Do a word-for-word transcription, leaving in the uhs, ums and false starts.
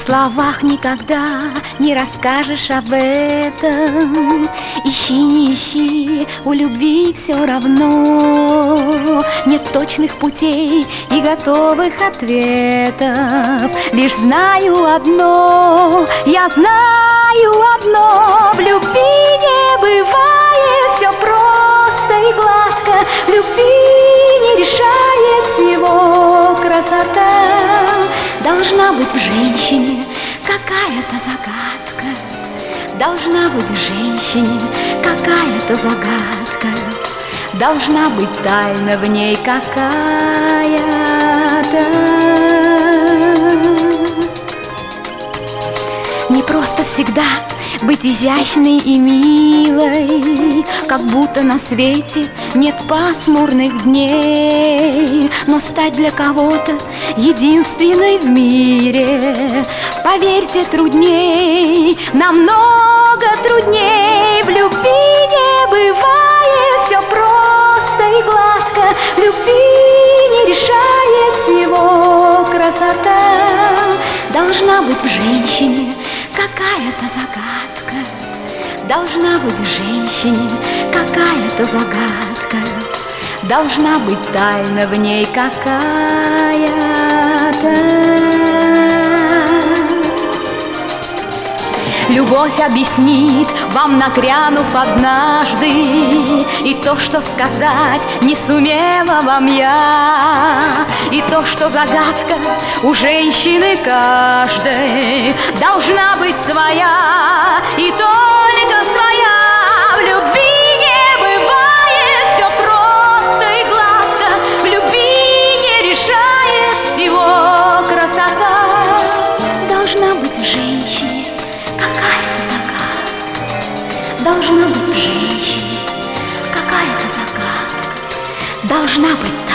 словах никогда не расскажешь об этом. Ищи, не ищи, у любви все равно. Нет точных путей и готовых ответов. Лишь знаю одно, я знаю одно: в любви не бывает все просто и гладко. В любви не решает всего красота. Должна быть в женщине какая-то загадка. Должна быть в женщине какая-то загадка. Должна быть тайна в ней какая-то. Не просто всегда быть изящной и милой, как будто на свете нет пасмурных дней. Но стать для кого-то единственной в мире, поверьте, трудней, намного трудней. В любви не бывает все просто и гладко. В любви не решает всего красота. Должна быть в женщине какая-то загадка. Должна быть в женщине какая-то загадка. Должна быть тайна в ней какая-то. Любовь объяснит вам, нагрянув однажды, и то, что сказать не сумела вам я, и то, что загадка у женщины каждой должна быть своя, и только своя. В любви не бывает все просто и гладко. В любви не решает всего красота. Должна быть в женщине какая-то загадка. Должна быть в женщине какая-то загадка. Должна быть